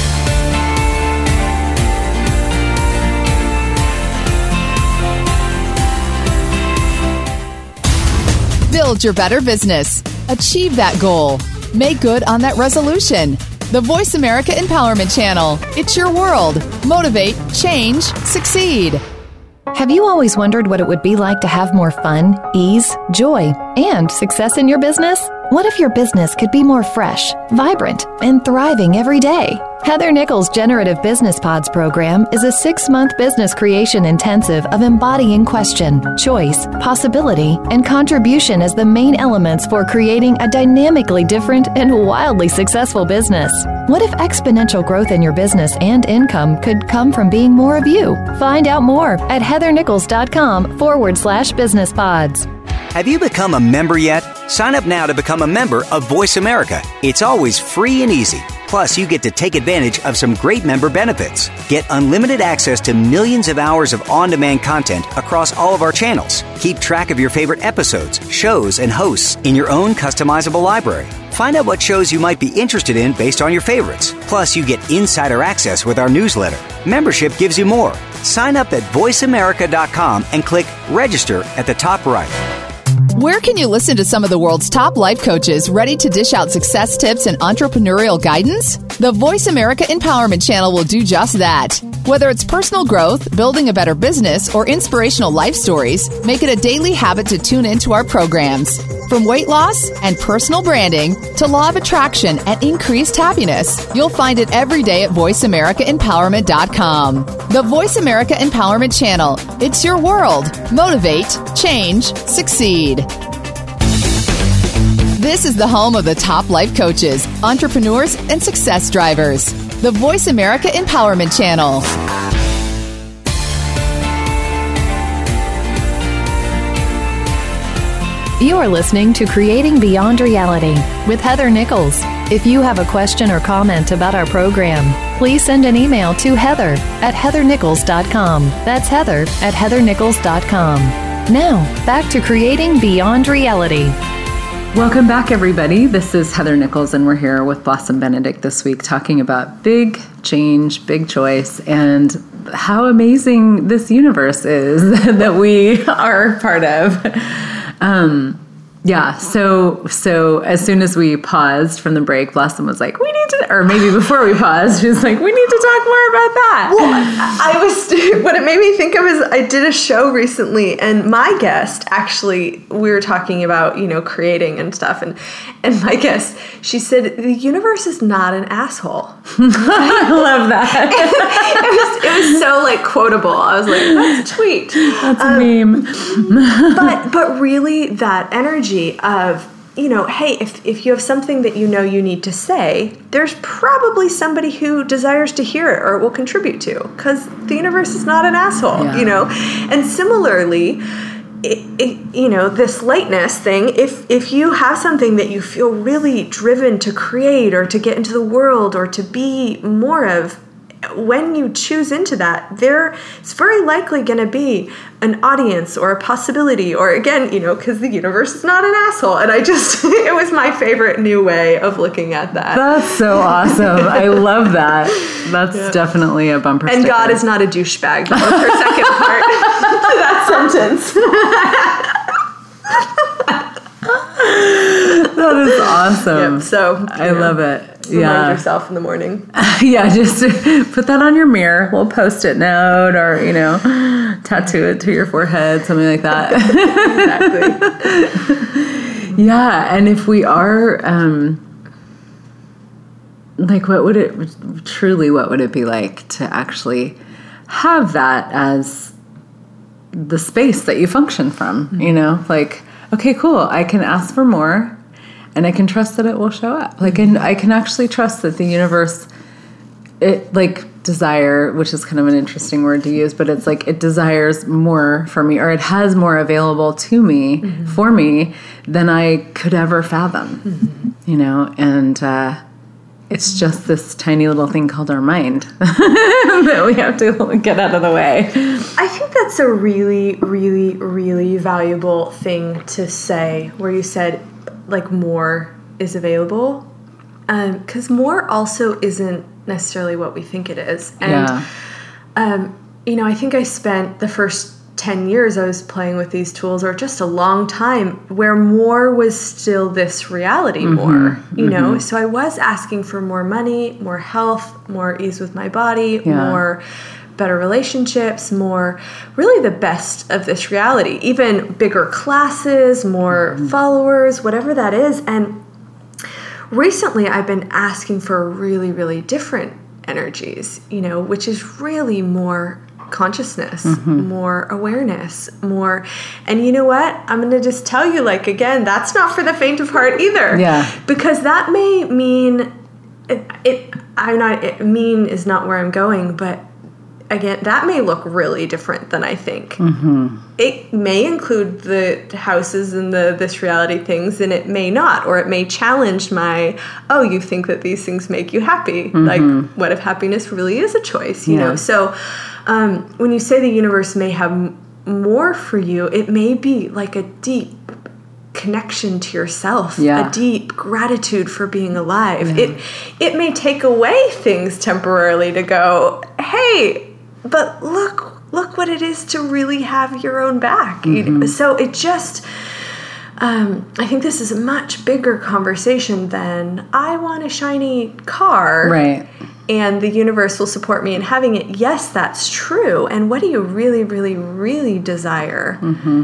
Build your better business. Achieve that goal. Make good on that resolution. The Voice America Empowerment Channel. It's your world. Motivate, change, succeed. Have you always wondered what it would be like to have more fun, ease, joy, and success in your business? What if your business could be more fresh, vibrant, and thriving every day? Heather Nichols' Generative Business Pods program is a six-month business creation intensive of embodying question, choice, possibility, and contribution as the main elements for creating a dynamically different and wildly successful business. What if exponential growth in your business and income could come from being more of you? Find out more at heathernichols.com forward slash business pods. Have you become a member yet? Sign up now to become a member of Voice America. It's always free and easy. Plus, you get to take advantage of some great member benefits. Get unlimited access to millions of hours of on-demand content across all of our channels. Keep track of your favorite episodes, shows, and hosts in your own customizable library. Find out what shows you might be interested in based on your favorites. Plus, you get insider access with our newsletter. Membership gives you more. Sign up at voice america dot com and click Register at the top right. Where can you listen to some of the world's top life coaches ready to dish out success tips and entrepreneurial guidance? The Voice America Empowerment Channel will do just that. Whether it's personal growth, building a better business, or inspirational life stories, make it a daily habit to tune into our programs. From weight loss and personal branding to law of attraction and increased happiness, you'll find it every day at voice america empowerment dot com. The Voice America Empowerment Channel. It's your world. Motivate, change, succeed. This is the home of the top life coaches, entrepreneurs, and success drivers. The Voice America Empowerment Channel. You are listening to Creating Beyond Reality with Heather Nichols. If you have a question or comment about our program, please send an email to Heather at heather nichols dot com. That's Heather at heather nichols dot com. Now, back to Creating Beyond Reality. Welcome back, everybody. This is Heather Nichols, and we're here with Blossom Benedict this week talking about big change, big choice, and how amazing this universe is that we are part of. Um, yeah, so so as soon as we paused from the break, Blossom was like, we need to, or maybe before we paused, she was like, we need to talk more about that. Well, I, I was, what it made me think of is I did a show recently, and my guest, actually, we were talking about, you know, creating and stuff, and, and my guest, she said, the universe is not an asshole. I love that. it, was, it was so, like, quotable. I was like, that's a tweet. That's a um, meme. but, but really, that energy of, you know, hey, if, if you have something that you know you need to say, there's probably somebody who desires to hear it or it will contribute to, because the universe is not an asshole, yeah. you know? And similarly, It, it, you know, this lightness thing, if if you have something that you feel really driven to create or to get into the world or to be more of, when you choose into that, there's very likely going to be an audience or a possibility, or again, you know, because the universe is not an asshole. And I just, it was my favorite new way of looking at that. That's so awesome. I love that. That's yeah. definitely a bumper And sticker. God is not a douchebag. That was her second part to that sentence. That is awesome. Yep, so I know, love it. Remind yeah. yourself in the morning. Yeah, just put that on your mirror, little post-it note, or, you know, tattoo it to your forehead, something like that. Exactly. Yeah, and if we are, um, like, what would it, truly, what would it be like to actually have that as the space that you function from, mm-hmm. you know? Like, okay, cool, I can ask for more, and I can trust that it will show up. Like, and I can actually trust that the universe, it, like, desire, which is kind of an interesting word to use, but it's like it desires more for me, or it has more available to me, mm-hmm. for me, than I could ever fathom, mm-hmm. you know? And uh, it's just this tiny little thing called our mind that we have to get out of the way. I think that's a really, really, really valuable thing to say, where you said, like, more is available. Because um, more also isn't necessarily what we think it is. And, yeah. um, you know, I think I spent the first ten years I was playing with these tools, or just a long time, where more was still this reality mm-hmm. more, you mm-hmm. know? So I was asking for more money, more health, more ease with my body, yeah. more better relationships, more really the best of this reality, even bigger classes, more mm-hmm. followers, whatever that is. And recently I've been asking for really, really different energies, you know, which is really more consciousness, mm-hmm. more awareness, more, and you know what? I'm going to just tell you, like, again, that's not for the faint of heart either. Yeah. Because that may mean, it, it I'm not, it, mean is not where I'm going, but again, that may look really different than I think. Mm-hmm. It may include the houses and the this reality things, and it may not, or it may challenge my, oh, you think that these things make you happy. Mm-hmm. Like, what if happiness really is a choice, you yeah. know? So um, when you say the universe may have m- more for you, it may be like a deep connection to yourself, yeah. a deep gratitude for being alive. Yeah. It it may take away things temporarily to go, hey, but look, look what it is to really have your own back. Mm-hmm. So it just, um, I think this is a much bigger conversation than I want a shiny car. Right. And the universe will support me in having it. Yes, that's true. And what do you really, really, really desire? Mm-hmm.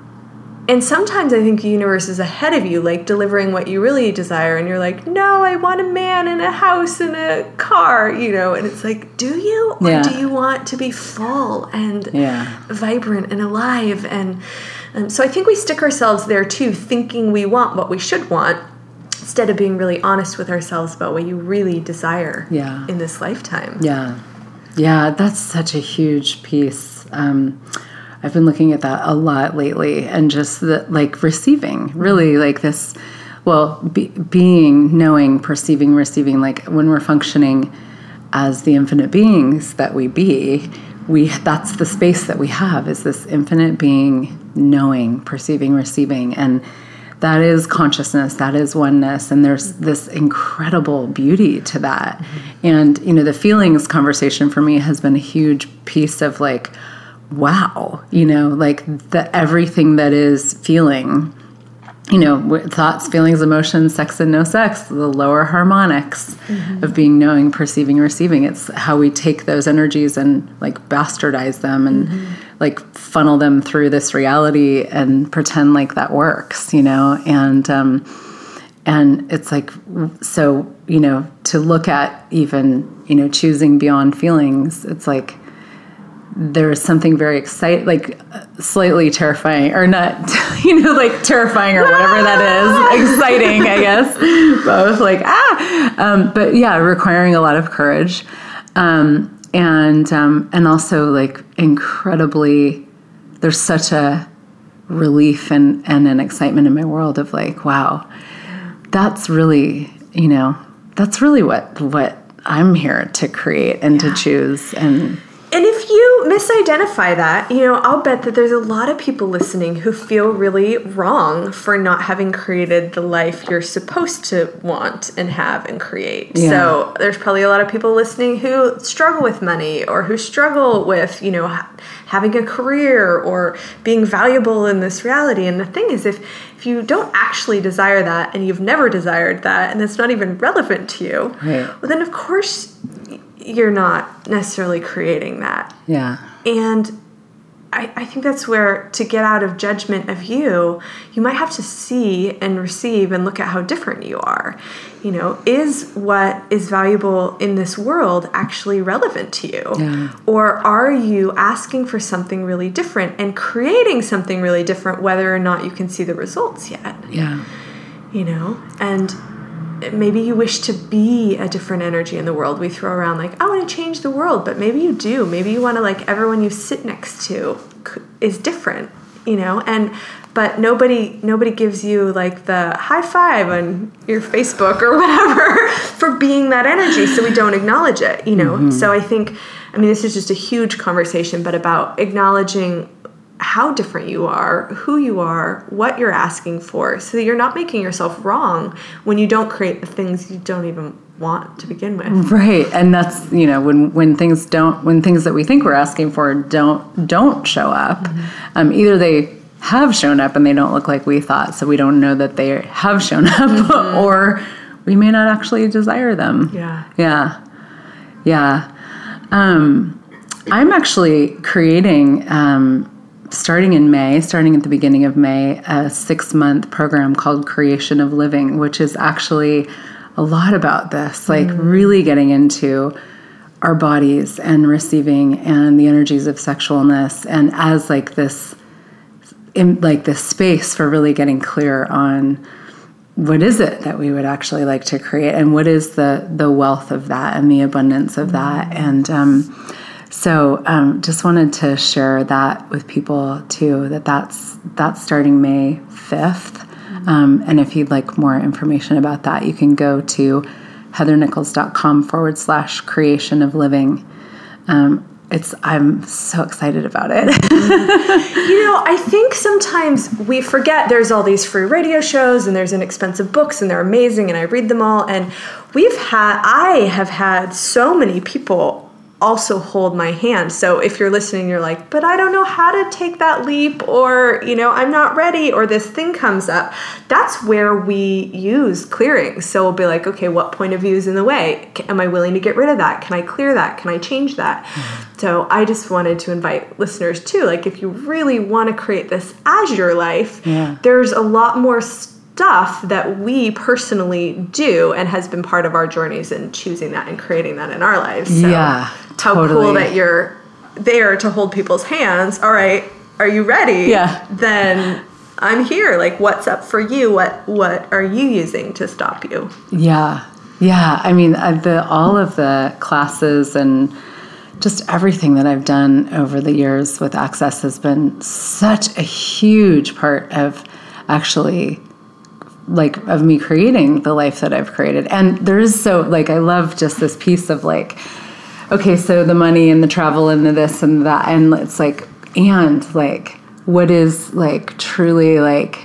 And sometimes I think the universe is ahead of you, like delivering what you really desire. And you're like, no, I want a man and a house and a car, you know. And it's like, do you? Or yeah. do you want to be full and yeah. vibrant and alive? And um, so I think we stick ourselves there too, thinking we want what we should want, instead of being really honest with ourselves about what you really desire yeah. in this lifetime. Yeah. Yeah, that's such a huge piece. Um I've been looking at that a lot lately, and just the, like, receiving, really, like this, well, be, being, knowing, perceiving, receiving, like when we're functioning as the infinite beings that we be, we, that's the space that we have, is this infinite being, knowing, perceiving, receiving, and that is consciousness, that is oneness, and there's this incredible beauty to that. Mm-hmm. And, you know, the feelings conversation for me has been a huge piece of, like, wow, you know, like the everything that is feeling, you know, thoughts, feelings, emotions, sex and no sex, the lower harmonics mm-hmm. of being, knowing, perceiving, receiving. It's how we take those energies and like bastardize them and mm-hmm. like funnel them through this reality and pretend like that works, you know, and, um, and it's like, so, you know, to look at even, you know, choosing beyond feelings, it's like, there's something very exciting, like slightly terrifying, or not, you know, like terrifying or whatever that is, exciting, I guess, both like, ah, um, but yeah, requiring a lot of courage, um, and, um, and also like incredibly, there's such a relief and, and an excitement in my world of like, wow, that's really, you know, that's really what, what I'm here to create and yeah. to choose. And And if you misidentify that, you know, I'll bet that there's a lot of people listening who feel really wrong for not having created the life you're supposed to want and have and create. Yeah. So there's probably a lot of people listening who struggle with money or who struggle with, you know, ha- having a career or being valuable in this reality. And the thing is, if, if you don't actually desire that and you've never desired that and it's not even relevant to you, right. well, then of course you're not necessarily creating that. Yeah. And I, I think that's where, to get out of judgment of you, you might have to see and receive and look at how different you are. You know, is what is valuable in this world actually relevant to you? Yeah. Or are you asking for something really different and creating something really different, whether or not you can see the results yet? Yeah. You know, and maybe you wish to be a different energy in the world. We throw around like, I want to change the world, but maybe you do. Maybe you want to, like, everyone you sit next to is different, you know, and but nobody nobody gives you like the high five on your Facebook or whatever for being that energy, so we don't acknowledge it, you know. Mm-hmm. So I think, I mean, this is just a huge conversation, but about acknowledging how different you are, who you are, what you're asking for, so that you're not making yourself wrong when you don't create the things you don't even want to begin with. Right. And that's, you know, when, when things don't, when things that we think we're asking for don't, don't show up, mm-hmm. um, either they have shown up and they don't look like we thought, so we don't know that they have shown up, mm-hmm. or we may not actually desire them. Yeah. Yeah. Yeah. Um, I'm actually creating, um, starting in May, starting at the beginning of May, a six-month program called Creation of Living, which is actually a lot about this, like mm. really getting into our bodies and receiving and the energies of sexualness, and as like this, in like this space for really getting clear on what is it that we would actually like to create, and what is the the wealth of that and the abundance of mm. that, and um, So um, just wanted to share that with people too, that that's, that's starting May fifth. Mm-hmm. Um, and if you'd like more information about that, you can go to heathernichols.com forward slash creation of living. Um, it's, I'm so excited about it. You know, I think sometimes we forget there's all these free radio shows and there's inexpensive books and they're amazing and I read them all. And we've had, I have had so many people also hold my hand. So if you're listening, you're like, but I don't know how to take that leap, or, you know, I'm not ready, or this thing comes up. That's where we use clearing. So we'll be like, okay, what point of view is in the way? Am I willing to get rid of that? Can I clear that? Can I change that? Mm-hmm. So I just wanted to invite listeners too, like if you really want to create this as your life, yeah. there's a lot more stuff stuff that we personally do and has been part of our journeys in choosing that and creating that in our lives. So yeah, how totally. cool that you're there to hold people's hands. All right, are you ready? Yeah. Then I'm here. Like, what's up for you? What what are you using to stop you? Yeah. Yeah. I mean, uh, the all of the classes and just everything that I've done over the years with Access has been such a huge part of actually like of me creating the life that I've created. And there is so like, I love just this piece of like, okay, so the money and the travel and the this and that. And it's like, and like, what is like truly like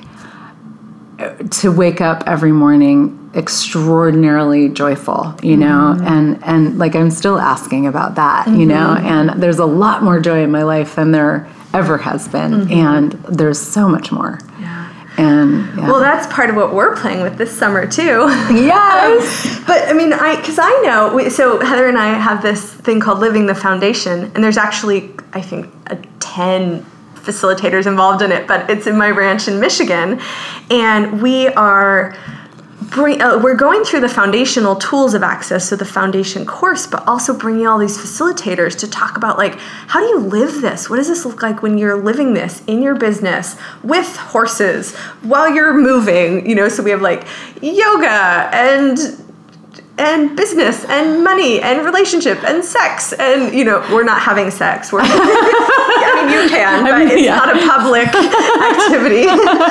to wake up every morning extraordinarily joyful, you know, mm-hmm. and, and like, I'm still asking about that, mm-hmm. you know, and there's a lot more joy in my life than there ever has been. Mm-hmm. And there's so much more. Yeah. And yeah. Well, that's part of what we're playing with this summer too. Yes. But I mean, I because I know. We, so Heather and I have this thing called Living the Foundation, and there's actually I think a ten facilitators involved in it. But it's in my ranch in Michigan, and we are bring, uh, we're going through the foundational tools of access, so the foundation course, but also bringing all these facilitators to talk about, like, how do you live this? What does this look like when you're living this in your business with horses while you're moving? You know, so we have like yoga and and business and money and relationship and sex, and, you know, we're not having sex. We're, I mean, you can, but I mean, it's yeah. not a public activity.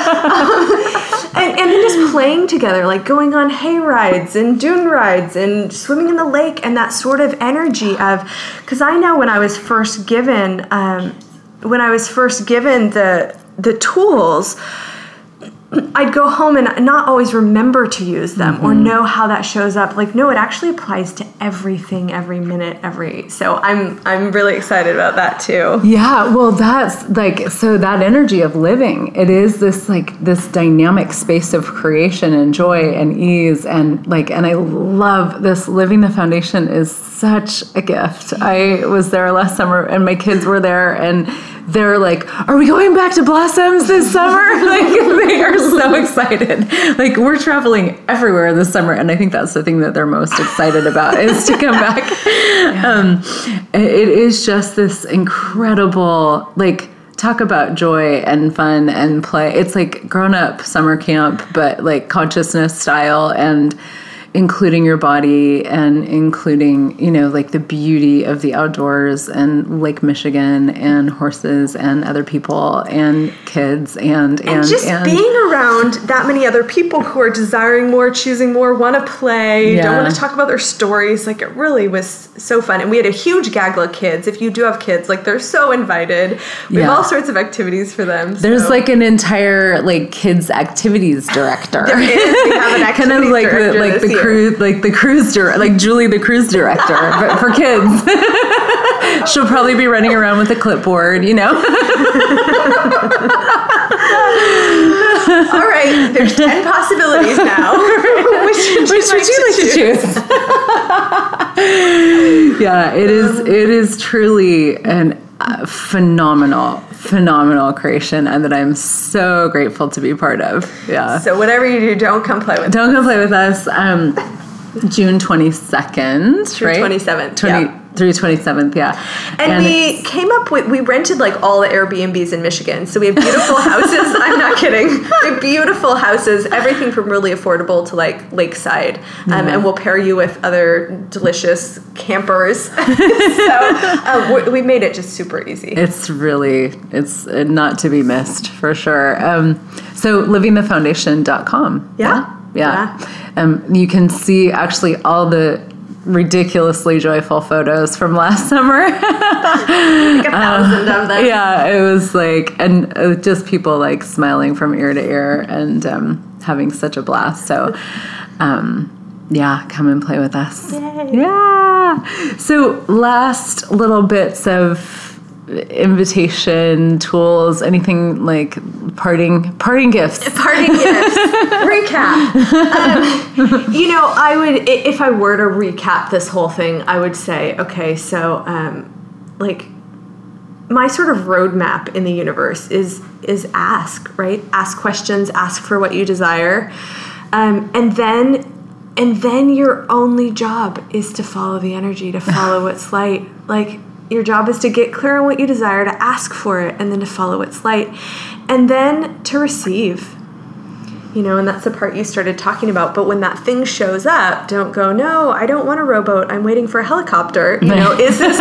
um, and, and then just playing together, like going on hay rides and dune rides and swimming in the lake, and that sort of energy of, because I know when I was first given, um, when I was first given the the tools, I'd go home and not always remember to use them mm-hmm. or know how that shows up. Like, no, it actually applies to everything, every minute, every. So I'm I'm really excited about that too. Yeah, well, that's like, so that energy of living, it is this like this dynamic space of creation and joy and ease, and like, and I love this. Living the Foundation is such a gift. I was there last summer and my kids were there, and they're like, are we going back to Blossoms this summer? Like, they are so excited. Like, we're traveling everywhere this summer, and I think that's the thing that they're most excited about is to come back. Yeah. Um, it is just this incredible, like, talk about joy and fun and play. It's like grown-up summer camp, but like consciousness style, and including your body and including, you know, like the beauty of the outdoors and Lake Michigan and horses and other people and kids and and, and just and, being around that many other people who are desiring more, choosing more, want to play, yeah. don't want to talk about their stories. Like, it really was so fun. And we had a huge gaggle of kids. If you do have kids, like, they're so invited. We yeah. have all sorts of activities for them. So. There's like an entire like kids activities director. There is. We have an activities kind of like director the, like the year. cruise, like the cruise director, like Julie the cruise director, but for kids. She'll probably be running around with a clipboard, you know. All right, there's ten possibilities now. Which would you, Which like, would you to like choose? to choose? Yeah, it is. It is truly an uh, phenomenal, phenomenal creation, and that I'm so grateful to be part of. Yeah. So whatever you do, don't come play with. Don't come play with us. Um, June twenty-second, June right? twenty-seventh. twenty, yeah. through twenty-seventh, yeah. And, and we came up with, we rented like all the Airbnbs in Michigan. So we have beautiful houses. I'm not kidding. We have beautiful houses, everything from really affordable to like lakeside. Um, mm-hmm. And we'll pair you with other delicious campers. So um, we, we made it just super easy. It's really, it's not to be missed for sure. Um, so living the foundation dot com. Yeah. Yeah. yeah. Um, you can see actually all the ridiculously joyful photos from last summer. Like a thousand uh, of them. Yeah, it was like, and uh, just people like smiling from ear to ear and um, having such a blast. So, um, yeah, come and play with us. Yay. Yeah. So last little bits of invitation tools, anything like parting parting gifts parting gifts recap. Um, you know, I would, if I were to recap this whole thing, I would say, okay, so um, like my sort of roadmap in the universe is is ask, right? Ask questions, ask for what you desire, um, and then and then your only job is to follow the energy, to follow what's light. Like, your job is to get clear on what you desire, to ask for it, and then to follow its light. And then to receive. You know, and that's the part you started talking about. But when that thing shows up, don't go, no, I don't want a rowboat. I'm waiting for a helicopter. You know, is this... is,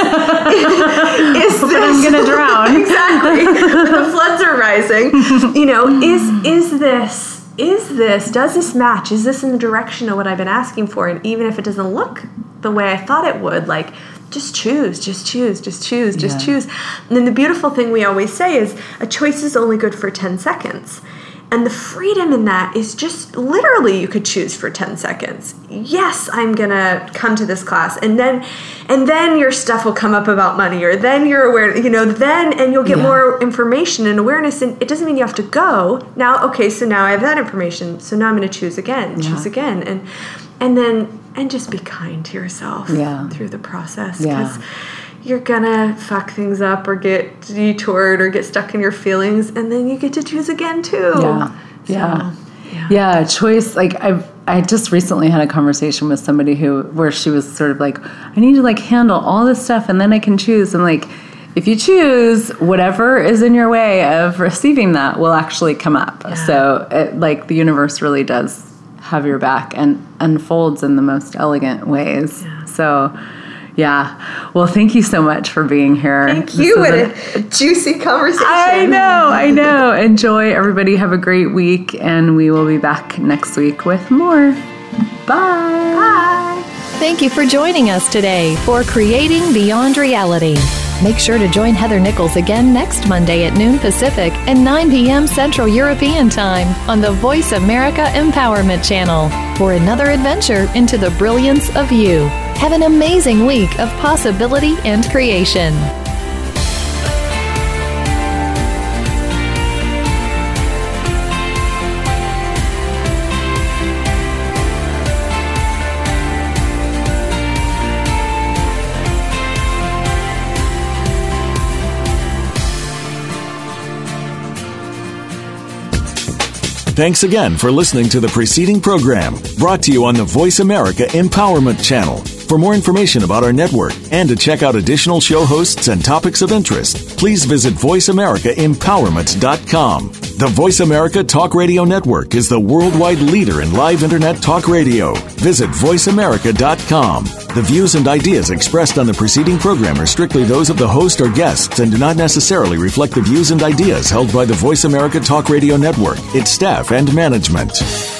is but this... I'm going to drown. Exactly. The floods are rising. You know, is is this... Is this, does this match? Is this in the direction of what I've been asking for? And even if it doesn't look the way I thought it would, like... Just choose, just choose, just choose, just yeah. choose. And then the beautiful thing we always say is a choice is only good for ten seconds. And the freedom in that is just literally you could choose for ten seconds. Yes, I'm going to come to this class. And then and then your stuff will come up about money, or then you're aware, you know, then, and you'll get yeah. more information and awareness. And it doesn't mean you have to go. Now, okay, so now I have that information. So now I'm going to choose again, yeah. choose again. And and then, and just be kind to yourself yeah. through the process. Yeah. Because you're gonna fuck things up or get detoured or get stuck in your feelings, and then you get to choose again too. Yeah, so, yeah, yeah. yeah. Choice, like I've I just recently had a conversation with somebody who, where she was sort of like, I need to like handle all this stuff and then I can choose. And like, if you choose, whatever is in your way of receiving that will actually come up. Yeah. So it, like the universe really does have your back and unfolds in the most elegant ways. Yeah. So yeah. Well, thank you so much for being here. Thank you. What a, a juicy conversation. I know. I know. Enjoy, everybody. Have a great week. And we will be back next week with more. Bye. Bye. Thank you for joining us today for Creating Beyond Reality. Make sure to join Heather Nichols again next Monday at noon Pacific and nine p.m. Central European Time on the Voice America Empowerment Channel for another adventure into the brilliance of you. Have an amazing week of possibility and creation. Thanks again for listening to the preceding program, brought to you on the Voice America Empowerment Channel. For more information about our network and to check out additional show hosts and topics of interest, please visit voice america empowerment dot com. The Voice America Talk Radio Network is the worldwide leader in live Internet talk radio. Visit voice america dot com. The views and ideas expressed on the preceding program are strictly those of the host or guests and do not necessarily reflect the views and ideas held by the Voice America Talk Radio Network, its staff, and management.